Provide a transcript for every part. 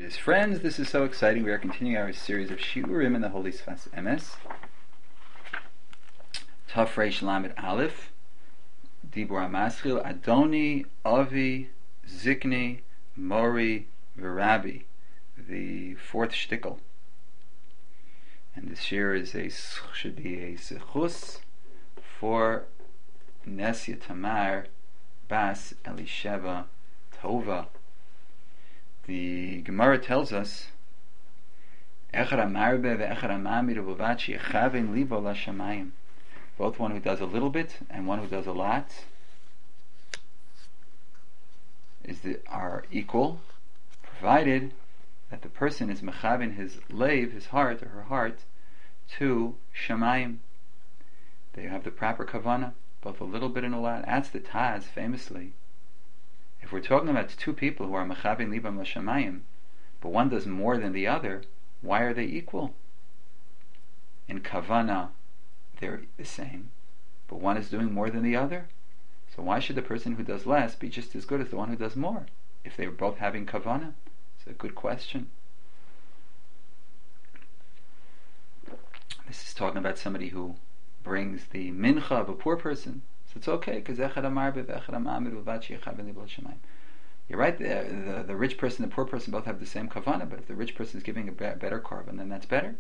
Dearest friends, this is so exciting. We are continuing our series of Shiurim in the Holy Sfas Emes. Taf Reish Lamed Aleph, Dibur HaMaschil, Adoni, Avi, Zikni, Mori, V'Rabbi, the fourth shtickle. And this year should be a Zechus for Nesya Tamar Bas Elisheva Tova. The Gemara tells us, both one who does a little bit and one who does a lot are equal, provided that the person is mechavin his leiv, his heart or her heart, to shamayim. They have the proper kavanah, both a little bit and a lot. That's the Taz, famously. If we're talking about two people who are mechavin libam l'shamayim, but one does more than the other, why are they equal? In kavana, they're the same, but one is doing more than the other. So why should the person who does less be just as good as the one who does more, if they were both having kavana? It's a good question. This is talking about somebody who brings the mincha of a poor person. So it's okay, because you're right, the rich person and the poor person both have the same kavanah, but if the rich person is giving a better carbon, then that's better.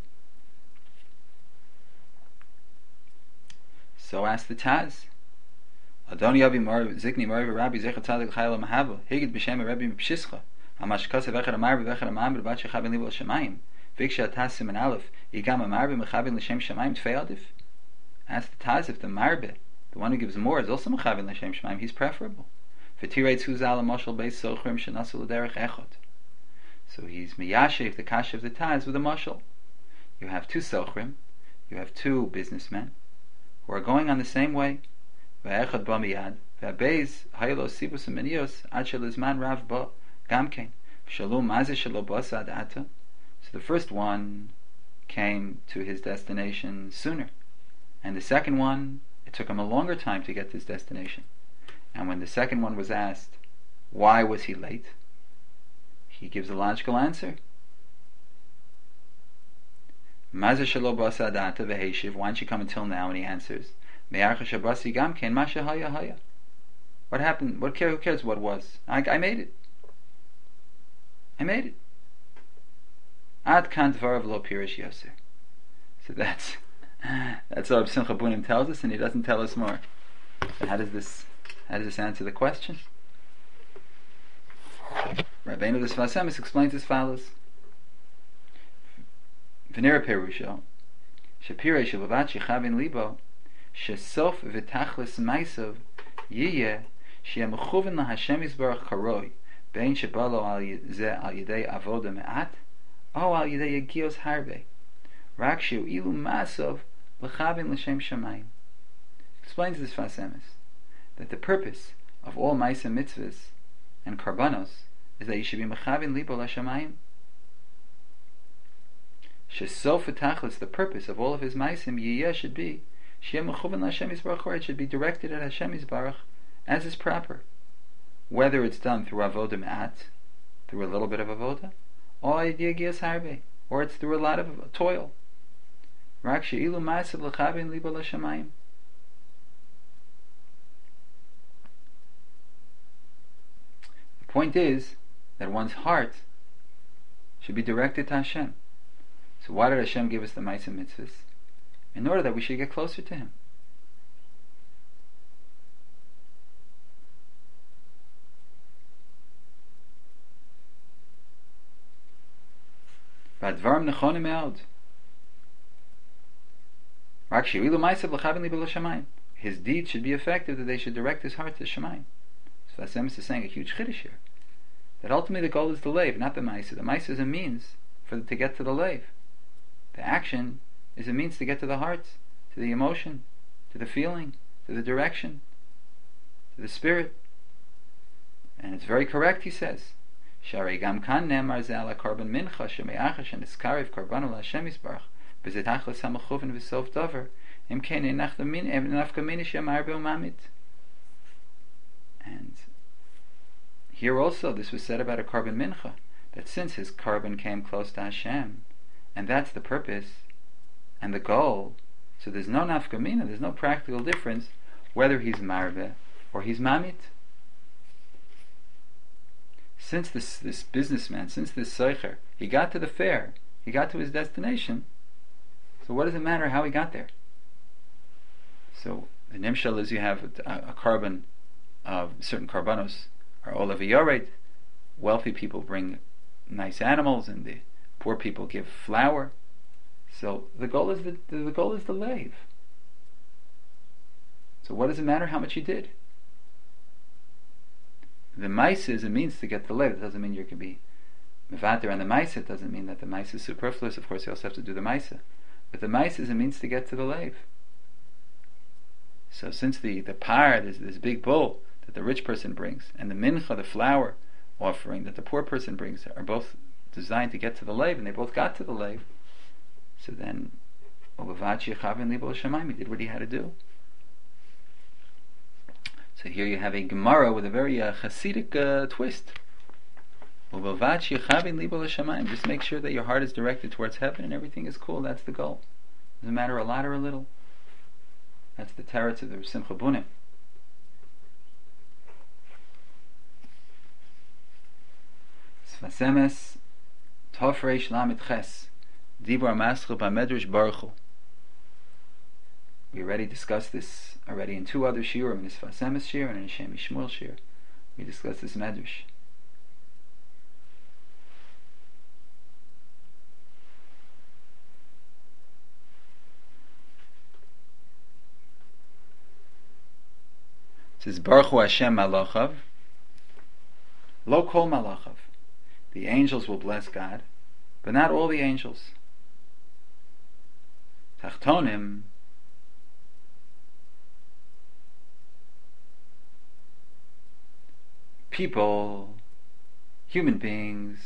So ask the Taz. Adoni Avi Zikni Mori Rabbi Zecha Tzadik Chayla Mahava Higid B'Shem Rabbi Mepshischa Hamash Kasev Echad Amar V'Echad Amar B'Bat Shechavin Libel Shemayim Viksha Taz Siman Aleph Yigam Amar B'Mechavin L'Shem Shemayim Tfei Adif. Ask the Taz if the Marbe, the one who gives more, is also Mechavin L'Shem Shemayim, he's preferable. V'Tirei Tzuzal Moshel Beis Sochrim Shenasu L'Derech Echad. So he's Miyashev, the Kasha of the Taz, with a Moshel. You have two Sochrim, you have two businessmen who are going on the same way. V'Echad Ba Miyad V'Abeis Haylo Sibus Aminios Ad Shelizman Rav Ba Gamkein V'Shalom Mazeh Shelo Basa Ad Ata. So the first one came to his destination sooner, and the second one, it took him a longer time to get to his destination. And when the second one was asked, why was he late? He gives a logical answer. Mazeh Shelo Basa Ad Ata V'Heishiv. Why didn't you come until now? And he answers, what happened? Who cares what was? I made it. Ad kan dvarav lo pirish yoser. So that's what Simcha Bunim tells us, and he doesn't tell us more. So how does this answer the question? Rabbeinu the Sfas Emes explains as follows: V'nira perusho shapirei shelavat shechavin libo shesof v'tachlis ma'asav yiyeh she'em mechuven laHashem Yisbarach karoi bein shebalo al yedei avoda me'at o al yedei yagios harbe rak she'u ilu ma'asav l'chavin l'shem shamayim. Explains this Sfas Emes that the purpose of all ma'aseh mitzvahs and karbanos is that you should be mechavin libo l'shamayim. Shesof v'tachlis, the purpose of all of his ma'asim yiyeh should be she'em mechuven laHashem Yisbarach, it should be directed at Hashem Yisbarach as is proper, whether it's done through avodah me'at, through a little bit of avodah, or yagias harbe, or it's through a lot of toil. Rak she'ilu ma'asav l'chavin libo l'shamayim. The point is that one's heart should be directed to Hashem. So why did Hashem give us the ma'asim mitzvahs? In order that we should get closer to Him. V'advarim nechonim me'od. Rak she'ilu ma'asav l'chavin libo l'shamayim. His deeds should be effective, that they should direct his heart to Shemayim. So Sfas Emes is saying a huge chiddush here, that ultimately the goal is the leiv, not the ma'aseh. The ma'aseh is a means to get to the leiv. The action is a means to get to the heart, to the emotion, to the feeling, to the direction, to the spirit. And it's very correct, he says. Sharei gam kan nemar ze ala korban mincha sheme'achash and iskarev korbanu laHashem Yisbarach b'zeh tachlis ha'mechuven v'sof davar im kein nafka minish yamar be'umamit. And here also, this was said about a korban mincha, that since his carbon came close to Hashem, and that's the purpose and the goal, so there's no nafkamina, there's no practical difference whether he's marbe or he's mamit. Since this businessman, since this seicher, he got to the fair, he got to his destination, so what does it matter how he got there? So the nimshal is you have a carbon of certain karbanos are olav yored. Wealthy people bring nice animals, and the poor people give flour. So the goal is the goal is the lave. So what does it matter how much you did? The maisa is a means to get the lave. It doesn't mean you can be mevater on the maisa. It doesn't mean that the maisa is superfluous. Of course, you also have to do the maisa. But the maisa is a means to get to the lave. So since the par, this big bowl that the rich person brings, and the mincha, the flour offering that the poor person brings, are both designed to get to the lave, and they both got to the lave. So then, he did what he had to do. So here you have a Gemara with a very Hasidic twist. Just make sure that your heart is directed towards heaven and everything is cool. That's the goal. Doesn't matter a lot or a little. That's the teretz of the Simcha Bunim. Sfasemes Tofreish Lamit Ches Dibur Maschu B'Medrash Baruch Hu. We already discussed this already in two other shiurim, in the Sfasemes shir and in the Shem Shmuel shir. We discussed this medrash. It says Baruch Hu Hashem Malachav, Lo Kol Malachav. The angels will bless God, but not all the angels. Tachtonim, people, human beings,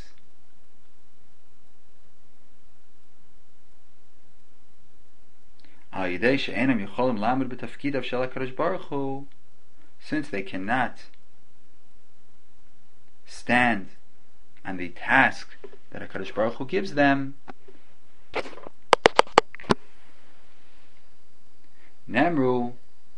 since they cannot stand on the task that HaKadosh Baruch Hu gives them, Nemru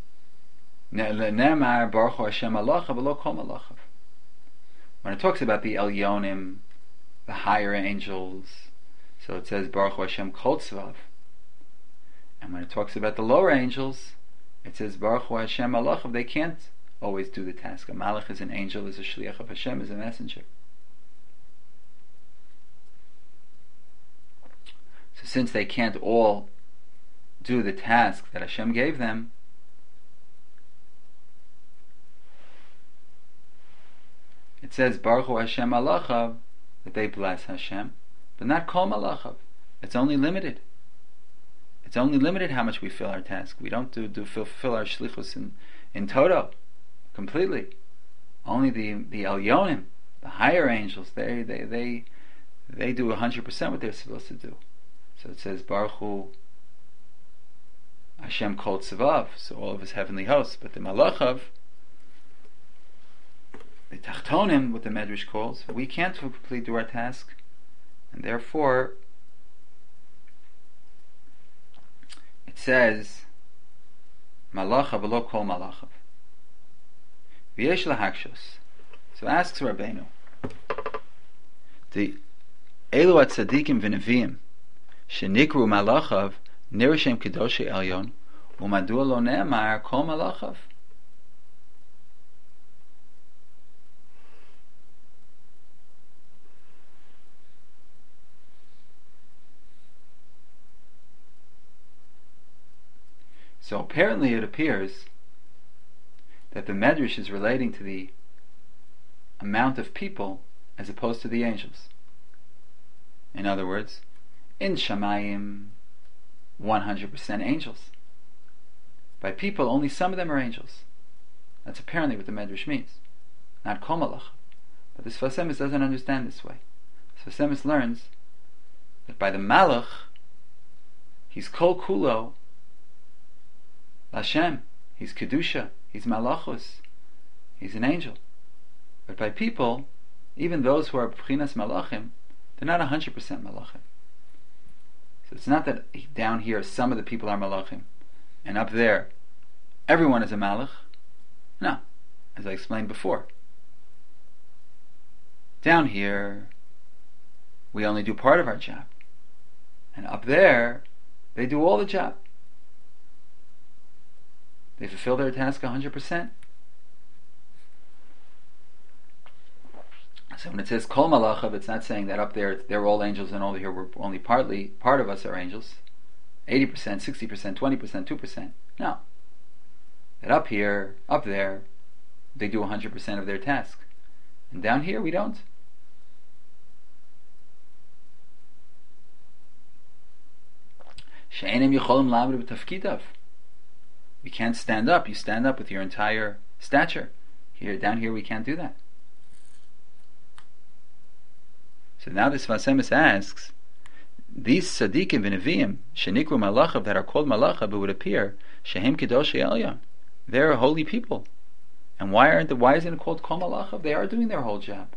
Nemar Baruch Hu Hashem Malachav V'lo Kol Malachav. When it talks about the Elyonim, the higher angels, so it says Baruch Hu Hashem Kol Tzvav. And when it talks about the lower angels, it says Baruch Hu Hashem Malachav. They can't always do the task. A malach is an angel, is a shliach of Hashem, is a messenger. So since they can't all do the task that Hashem gave them, it says Baruch Hu Hashem Malachav, that they bless Hashem, but not Kol Malachav. It's only limited. It's only limited how much we fill our task. We don't fulfill our shlichus in toto, completely. Only the Elyonim, the higher angels, they do 100% what they're supposed to do. So it says Baruch Hu Hashem Kol Tzvav, so all of his heavenly hosts. But the Malachav, the Tachtonim, what the Medrash calls, we can't completely do our task, and therefore it says Malachav v'lo Kol Malachav. V'yesh lahakshos. So asks Rabbeinu, the Elu at Tzadikim v'Neviim shenikru Malachav nirashem kedoshei Elyon u'madua lo ne'amar Kol Malachav. So apparently it appears that the Medrash is relating to the amount of people as opposed to the angels. In other words, in Shamayim, 100% angels. By people, only some of them are angels. That's apparently what the Medrash means. Not Kol Malach. But the Sfas Emes doesn't understand this way. Sfas Emes learns that by the Malach, he's Kol Kulo Hashem, he's Kedusha, he's Malachus, he's an angel. But by people, even those who are B'chinas Malachim, they're not 100% Malachim. So it's not that down here some of the people are Malachim, and up there everyone is a Malach. No, as I explained before. Down here, we only do part of our job. And up there, they do all the job. They fulfill their task 100%. So when it says Kol Malachav, it's not saying that up there they're all angels and over here we're only part of us are angels. 80%, 60%, 20%, 2%. No. That up here, up there, they do 100% of their task. And down here, we don't. We can't stand up. You stand up with your entire stature. Down here, we can't do that. So now this Vasemis asks, these tzaddikim v'neviim shenikru malachav that are called malachav, it would appear shehem kedoshei elyon, they're holy people, and why isn't it called kol malachav? They are doing their whole job.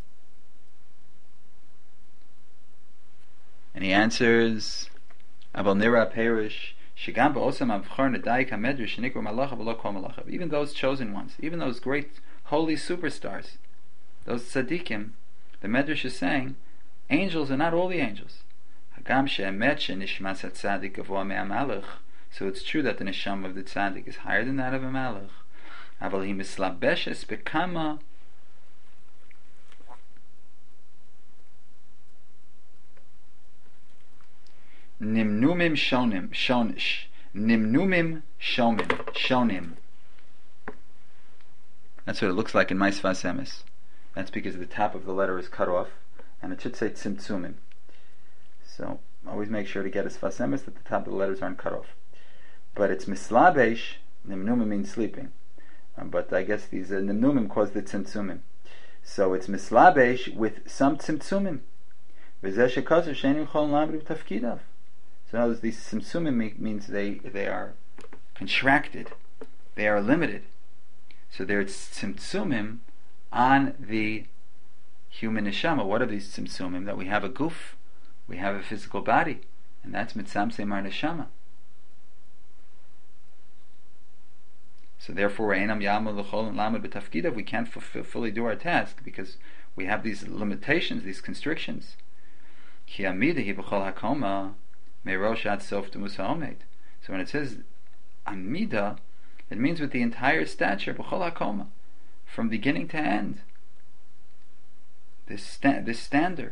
And he answers, Aval nira perish shigam ba'osam avchar nedayik hamedrash shenikru malachav v'lo kol malachav. Even those chosen ones, even those great holy superstars, those tzaddikim, the Medrash is saying, angels are not all the angels. So it's true that the neshama of the tzaddik is higher than that of a malach. Aval hi mislabeshes bekama nimnumim shonim. That's what it looks like in my Sfas Emes. That's because the top of the letter is cut off, and it should say tzimtzumim. So always make sure to get a Sfas Emes that the top of the letters aren't cut off. But it's mislabesh. Nimnumim means sleeping, but I guess these nimnumim cause the tzimtzumim. So it's mislabesh with some tzimtzumim. So notice these tzimtzumim means they are contracted, they are limited. So there's tzimtzumim on the human neshama. What are these tzimtzumim? That we have a guf, we have a physical body, and that's mitzamsem our neshama. So therefore, we can't fully do our task because we have these limitations, these constrictions. So when it says amida, it means with the entire stature, from beginning to end. This standard.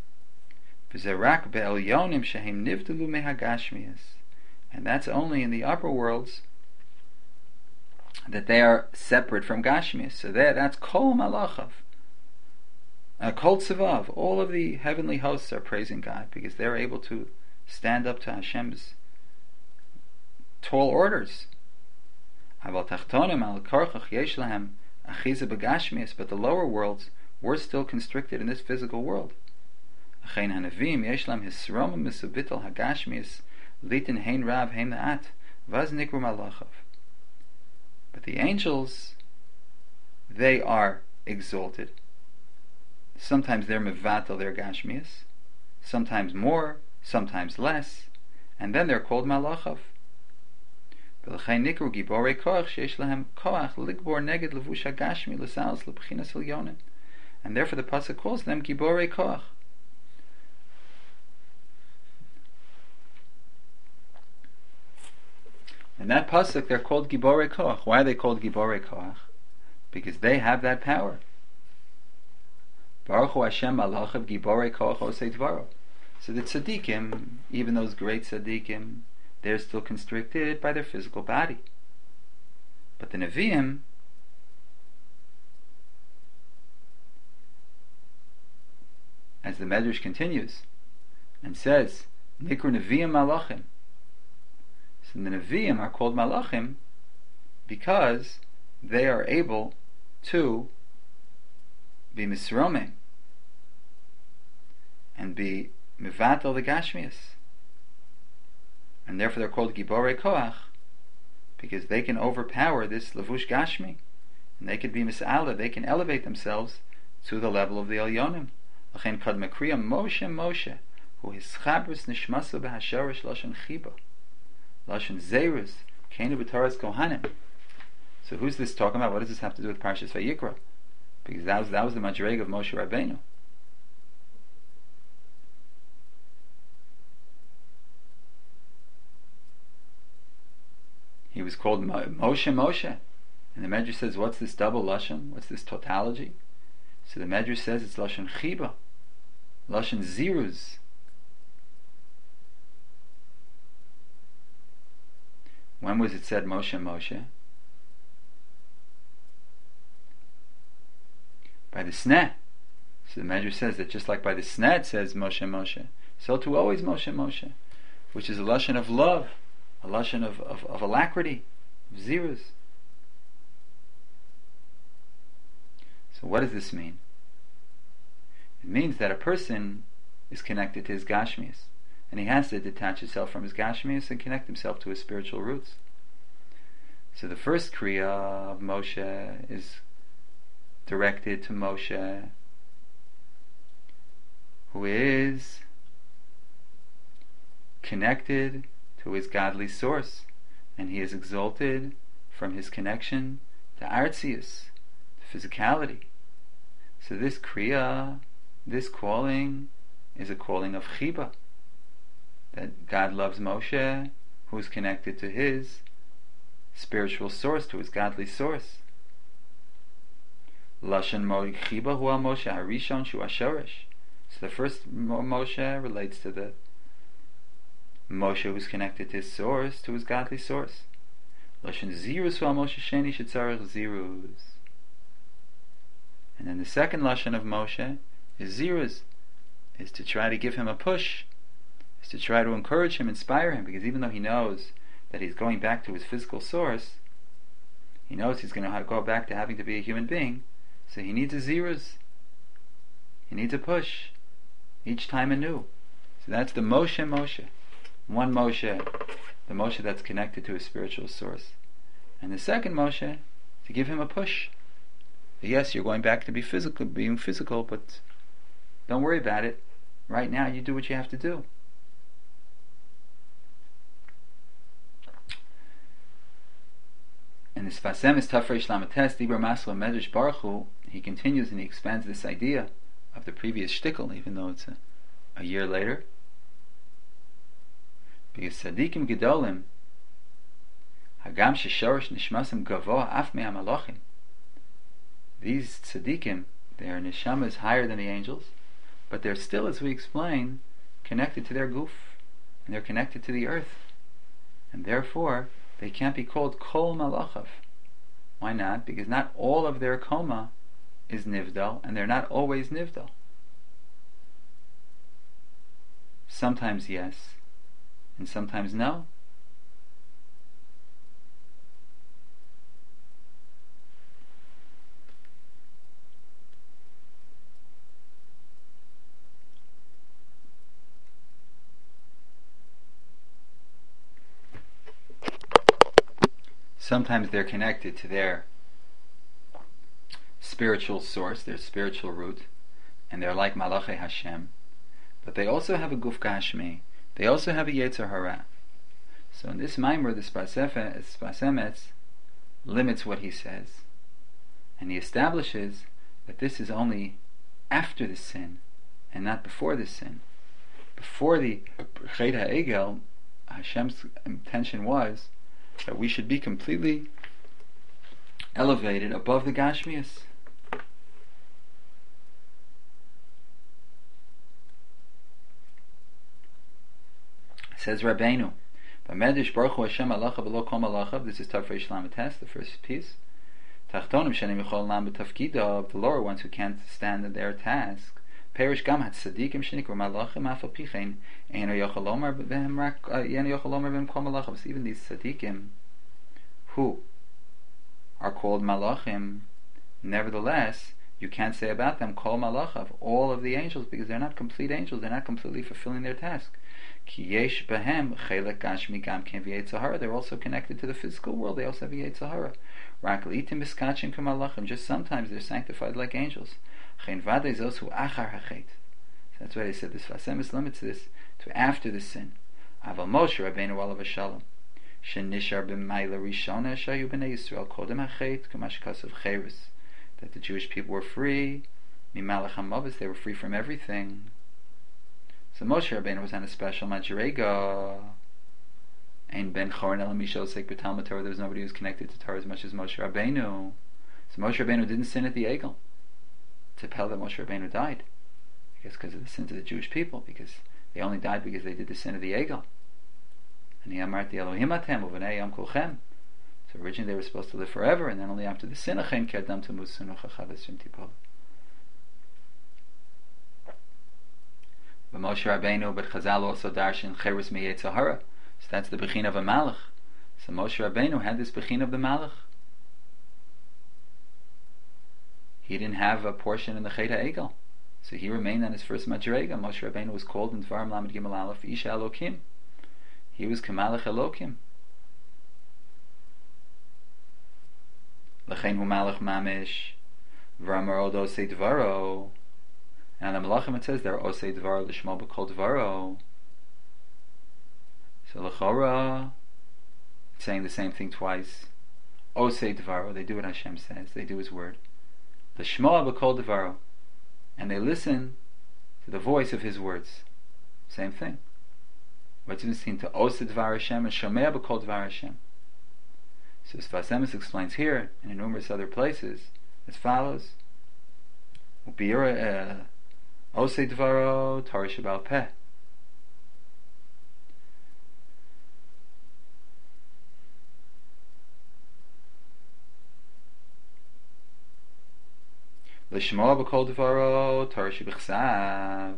And that's only in the upper worlds that they are separate from Gashmias. So that's Kol Malachav. Kol Tzivav. All of the heavenly hosts are praising God because they're able to stand up to Hashem's tall orders. But the lower worlds were still constricted in this physical world. But the angels, they are exalted. Sometimes they're mevatel, they're gashmias, sometimes more, sometimes less, and then they're called malachav. And therefore the pasuk calls them giborei koach. In that pasuk they're called giborei koach. Why are they called giborei koach? Because they have that power. Baruch Hu Hashem malachav giborei koach osei dvaro. So the tzaddikim, even those great tzaddikim, they're still constricted by their physical body. But the Nevi'im, as the Medrash continues and says, Nikru Nevi'im Malachim. So the Nevi'im are called Malachim because they are able to be Misromim and be Mivatel the Gashmias. And therefore they're called Giborei Koach because they can overpower this Lavush Gashmi, and they can be Mis'ala, they can elevate themselves to the level of the Elyonim. L'chein kad mekriya Moshe Moshe, who his chabris nishmasu behasharish lashon chiba, lashon zerus, kenu b'taras kohanim. So who's this talking about? What does this have to do with Parshas Vayikra? Because that was the madrega of Moshe Rabbeinu. He was called Moshe Moshe. And the Medrash says, what's this double lashon? What's this tautology? So the Medrash says it's lashon chiba, lashon ziruz. When was it said Moshe Moshe? By the sneh. So the Medrash says that just like by the sneh it says Moshe Moshe, so too always Moshe Moshe, which is a lashon of love, a lashon of alacrity, of ziruz. So what does this mean? It means that a person is connected to his gashmias, and he has to detach himself from his gashmias and connect himself to his spiritual roots. So the first kriya of Moshe is directed to Moshe, who is connected to his godly source, and he is exalted from his connection to artzius, to physicality. So this kriya, this calling, is a calling of chiba, that God loves Moshe, who is connected to his spiritual source, to his godly source. Lashon chiba hu Moshe harishon shu ashorish. So the first Moshe relates to the Moshe who's connected to his source, to his godly source. Lashon zirus hu Moshe sheni shetzarech zirus. And then the second lashon of Moshe is zirus, is to try to give him a push, is to try to encourage him, inspire him, because even though he knows that he's going back to his physical source, he knows he's going to go back to having to be a human being, so he needs a zirus. He needs a push, each time anew. So that's the Moshe Moshe. One Moshe, the Moshe that's connected to his spiritual source. And the second Moshe, to give him a push. Yes, you're going back to being physical, but don't worry about it. Right now, you do what you have to do. And the Sfas Emes Tafresh Lamates Dibur Maslo Medrash Baruch Hu, he continues and he expands this idea of the previous shtickle, even though it's a year later. Because Tzadikim Gedolim, Hagam Sheshorish Nishmasim Gavoa Af Mea Malachim. These tzaddikim, their neshama is higher than the angels, but they're still, as we explain, connected to their goof, and they're connected to the earth, and therefore they can't be called kol malachav. Why not? Because not all of their koma is nivdal, and they're not always nivdal. Sometimes yes, and sometimes no. Sometimes they're connected to their spiritual source, their spiritual root, and they're like Malachi Hashem. But they also have a Guf Gashmi. They also have a Yetzer Hara. So in this Maimer, the Sfas Emes limits what he says. And he establishes that this is only after the sin, and not before the sin. Before the Chet HaEgel, Hashem's intention was that we should be completely elevated above the Gashmias. Says Rabbeinu, B'medrash Baruch Hu Hashem Malacha V'lo Kol Malachav. This is Tafresh Lamates, the first piece. Tachtonim Shenim Yechol Lam B'Tafkidav, the lower ones who can't stand in their task. Perish Gam Hat Tzadikim Shenikru Malachim Afal Pichein Eino Yochel Omer B'hem Rak Eino Yochel Omer B'hem Kol Malachav. So even these tzadikim who are called Malachim, nevertheless, you can't say about them Kol Malachav, all of the angels, because they're not complete angels. They're not completely fulfilling their task. Ki yesh behem chelek gashmi gam ken v'yetzer hara. They're also connected to the physical world. They also have yetzer hara. Rak liitim biskachim k'malachim. Just sometimes they're sanctified like angels. Chen vadei zosu achar hachet. That's why they said this Vasemis limits this to after the sin. Aval Moshe Rabbeinu alav shalom shenishar b'mayla rishona shayu b'nei Yisrael kodem hachet k'mash kasav cheres, that the Jewish people were free mimalach hamavis, they were free from everything. So Moshe Rabbeinu was on a special madrega. Ein ben chorin el mishal sek b'talmud Torah. There was nobody who was connected to Torah as much as Moshe Rabbeinu. So Moshe Rabbeinu didn't sin at the Egel. To tell that Moshe Rabbeinu died, I guess because of the sins of the Jewish people, because they only died because they did the sin of the Egel. And Yamarti Elohim atem uvenei yom kulchem. So originally they were supposed to live forever, and then only after the sin achen kedam to musunu chachaves shim tipol. But Moshe Rabbeinu, but Chazal also darshan cheres miyetz hara. So that's the bechin of a malach. So Moshe Rabbeinu had this bechin of the malach. He didn't have a portion in the Chet HaEgel, so he remained on his first madrega. Moshe Rabbeinu was called in Dvarim Lamed Gimel Aleph Isha Elokim. He was Kamalach Elokim. L'chein hu malach mamish v'amar od osei dvaro. And on the Malachim it says there osei dvaro l'shmo b'kol dvaro. So l'chora, it's saying the same thing twice. Osei dvaro, they do what Hashem says, they do His word. L'shmo b'kol dvaro, and they listen to the voice of His words. Same thing. What's it seen to osei dvar Hashem and shomea b'kol dvar Hashem? So Sfas Emes explains here and in numerous other places as follows: Ubira osei dvaro Torah shebal peh. L'shmoa b'kol dvaro Torah shebichsav.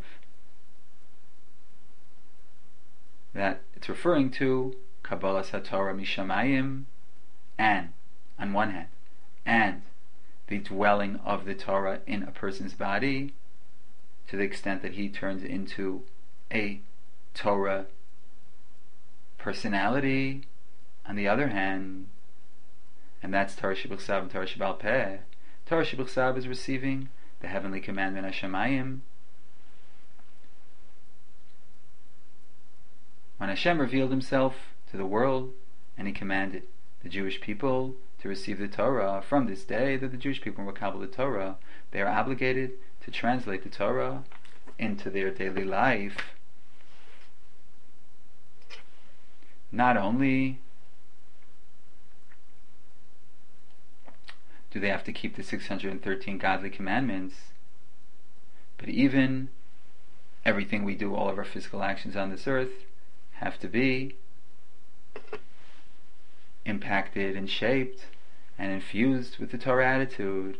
That it's referring to Kabbalas HaTorah mishamayim, and on one hand, and the dwelling of the Torah in a person's body, to the extent that he turns into a Torah personality, on the other hand, and that's Torah shebichsav and Torah shebal peh. Torah shebichsav is receiving the heavenly commandment Hashemayim. When Hashem revealed Himself to the world and He commanded the Jewish people to receive the Torah, from this day that the Jewish people were Kabbalah the Torah, they are obligated to translate the Torah into their daily life. Not only do they have to keep the 613 godly commandments, but even everything we do, all of our physical actions on this earth, have to be impacted and shaped and infused with the Torah attitude.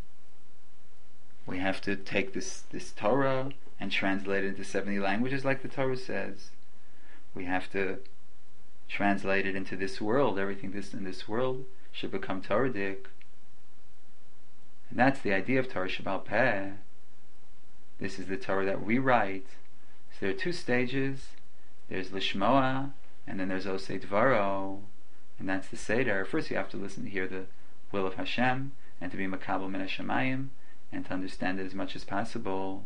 We have to take this Torah and translate it into 70 languages like the Torah says. We have to translate it into this world. Everything in this world should become Torah-dik. And that's the idea of Torah shebal peh. This is the Torah that we write. So there are two stages. There's Lishmoa, and then there's Osei Dvaro, and that's the Seder. First you have to listen to hear the will of Hashem, and to be Makabel Min Hashemayim, and to understand it as much as possible.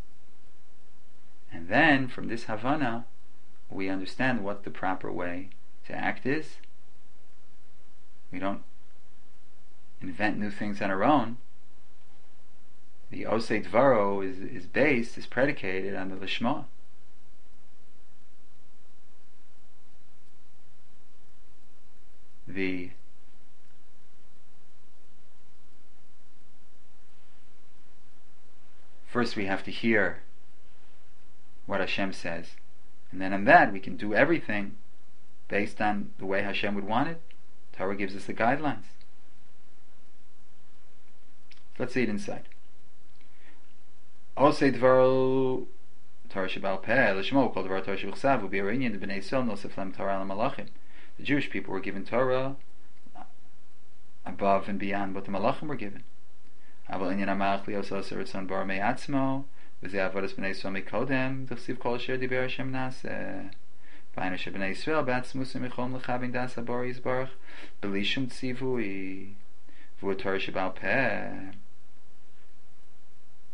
And then, from this Havana, we understand what the proper way to act is. We don't invent new things on our own. The Osei Dvaro is predicated on the Lishmoa. First we have to hear what Hashem says, and then on that we can do everything based on the way Hashem would want it. Torah gives us the guidelines. Let's see it inside. Osei Dvaro Torah shebal peh l'shmo kol dvar Torah shebichsav u'bi'arinyan b'nei Yisrael nosef lem Torah l'malachim. The Jewish people were given Torah above and beyond what the Malachim were given. Aval inyan ha'malach li'os oser etzon bar me'atzmo v'zeh avodas b'nei Yisrael mikodem d'chsiv kol asher diber Hashem naseh b'aynu sheb'nei Yisrael b'atzmus michom l'chavin das habar yizbarach b'li shum tzivui v'u Torah shebal peh.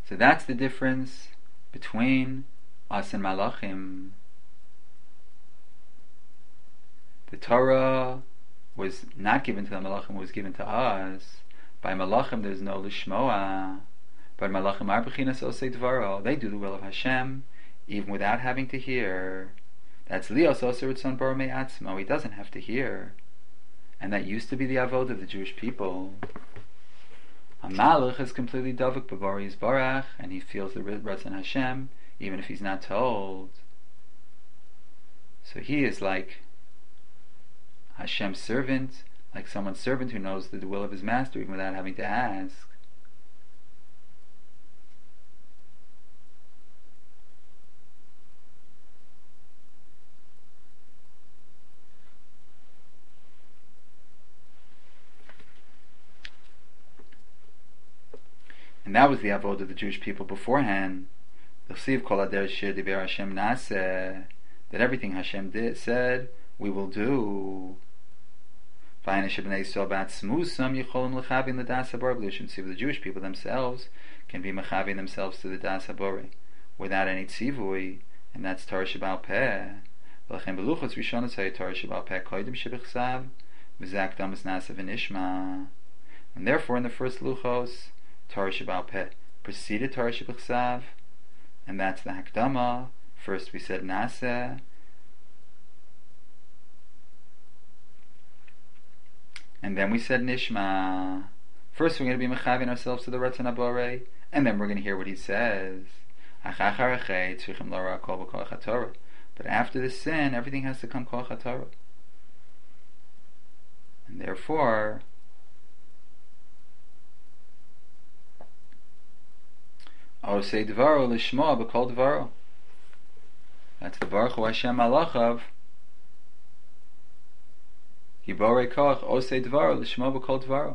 So that's the difference between us and Malachim. The Torah was not given to the Malachim, was given to us. By Malachim there's no Lishmoa, but Malachim are Bechinas Osei Dvaro. They do the will of Hashem, even without having to hear. That's Lios Osei Ritzon Bar Me'atzmo. He doesn't have to hear. And that used to be the Avod of the Jewish people. A Malach is completely Davik B'Bari Yisbarach, and he feels the Ratzon Hashem, even if he's not told. So he is like Hashem's servant, like someone's servant who knows the will of his master even without having to ask. And that was the avod of the Jewish people beforehand. That everything Hashem said, we will do. See, the Jewish people themselves can be mechavin themselves to the das habore without any tzivui, and that's Torah Sheba'al Peh. And therefore, in the first luchos, Torah Sheba'al Peh preceded Torah Shebechsav, and that's the Hakdama. First we said Naseh, and then we said Nishma. First we're going to be mechavin ourselves to the Ratzon HaBorei, and then we're going to hear what he says. But after the sin, everything has to come Kol HaTorah. And therefore, Osei Dvaro Lishma B'Kol Dvaro. That's the Baruch Hu Hashem Malachav. Giborei Koach Osei Dvaro Lishma B'Kol Dvaro.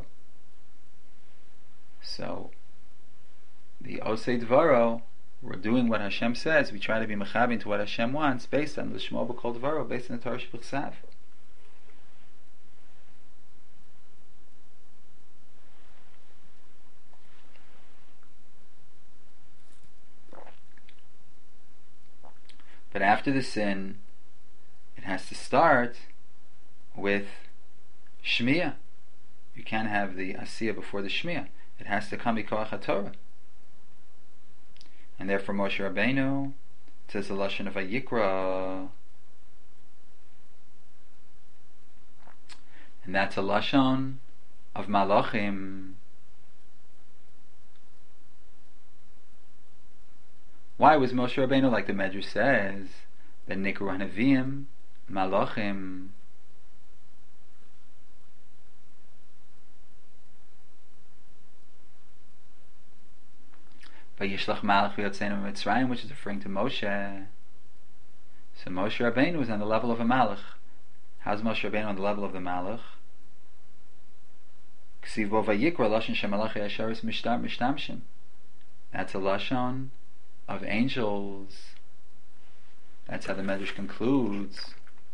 So, the Osei Dvaro, we're doing what Hashem says. We try to be mechavin to what Hashem wants, based on Lishma B'Kol Dvaro, based on the Torah Shebechsav. But after the sin, it has to start with Shmiya. You can't have the Asiyah before the Shmiya. It has to come B'Koach HaTorah. And therefore Moshe Rabbeinu says the Lashon of Vayikra. And that's a Lashon of Malachim. Why was Moshe Rabbeinu, like the Medrash says, Ben Nikru HaNeviim Malachim? Vayishlach Malach v'yotzeinu Mitzrayim, which is referring to Moshe. So Moshe Rabbeinu was on the level of a Malach. How's Moshe Rabbeinu on the level of the Malach? Ksiv bo Vayikra Lashon Shemalachi Yasharis Mishtamshin. That's a Lashon of angels. That's how the Medrash concludes.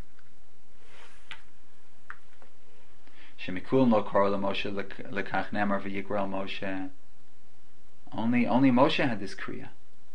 Shemikul no kor Moshe lekach nemar v'yikra Moshe. Only Moshe had this kriya.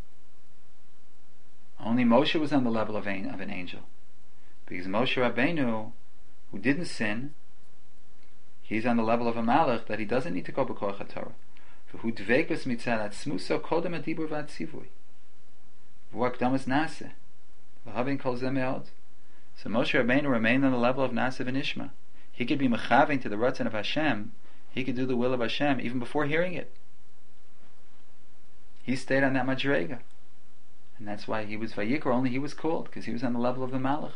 Only Moshe was on the level of an angel, because Moshe Rabbeinu, who didn't sin, he's on the level of a malach that he doesn't need to go b'koach haTorah. Who dvekus mitzadat smuso kodem adibur v'atzivui. V'akdamas naseh. V'havin kol zeh me'od. So Moshe Rabbeinu remained on the level of Naseh v'nishma. He could be mechaving to the Ratzon of Hashem. He could do the will of Hashem even before hearing it. He stayed on that madrega, and that's why he was Vayikra. Only he was called because he was on the level of the Malach.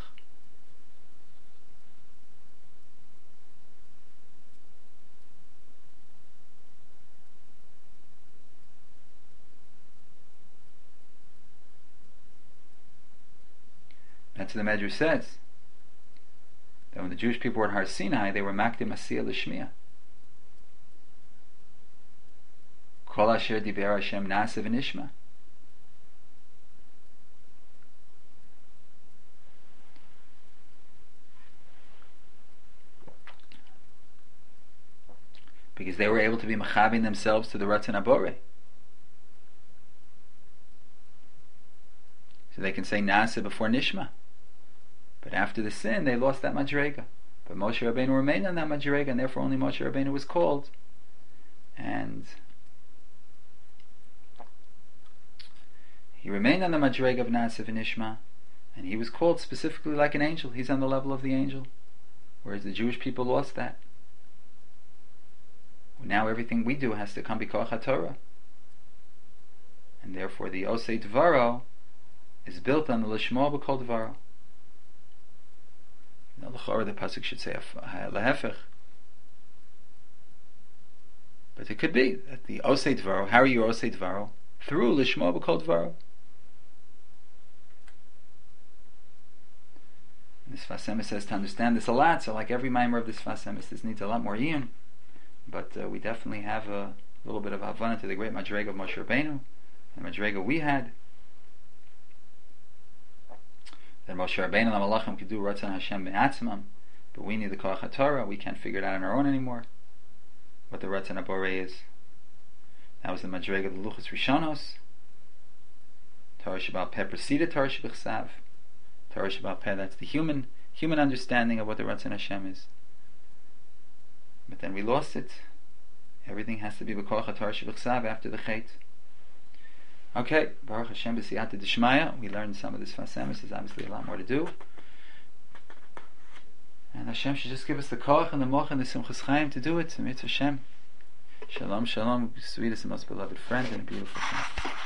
That's what the Medrash says. That when the Jewish people were at Har Sinai, they were Makdim Asiyah L'Shmiya. Kol asher diber Hashem Naseh v'nishma. Because they were able to be mechavin themselves to the Ratzon HaBorei. So they can say Nasa before Nishma. But after the sin, they lost that Madrega. But Moshe Rabbeinu remained on that Madrega, and therefore only Moshe Rabbeinu was called. And he remained on the Madrega of Nasa and Nishma, and he was called specifically like an angel. He's on the level of the angel. Whereas the Jewish people lost that. Now everything we do has to come b'koach HaTorah. And therefore the Osei Dvaro is built on the Lishma b'kol Dvaro. Now the pasuk should say lehefech. But it could be that the Osei Dvaro, how are you Osei Dvaro? Through Lishma b'kol Dvaro. The Sfas Emes says to understand this a lot, so like every mimer of the Sfas Emes, this needs a lot more iyun. But we definitely have a little bit of Havana to the great Madrega of Moshe Rabbeinu, the Madrega we had. That Moshe Rabbeinu and the Malachim could do Ratzon Hashem Be'atzmam, but we need the Koach HaTorah. We can't figure it out on our own anymore, what the Ratzon HaBorei is. That was the Madrega of the Luchos Rishonos. Torah Sheba'al Peh preceded Torah Shebechsav. Torah Sheba'al Peh, that's the human understanding of what the Ratzon Hashem is. But then we lost it. Everything has to be b'koach HaTorah Shebechsav after the Chet. Okay, Baruch Hashem b'siyata d'shmaya. We learned some of this Sfas Emes. There's obviously a lot more to do. And Hashem should just give us the koach and the moch and the simchas chaim to do it. Mitzvah Hashem. Shalom, shalom, sweetest and most beloved friend and a beautiful friend.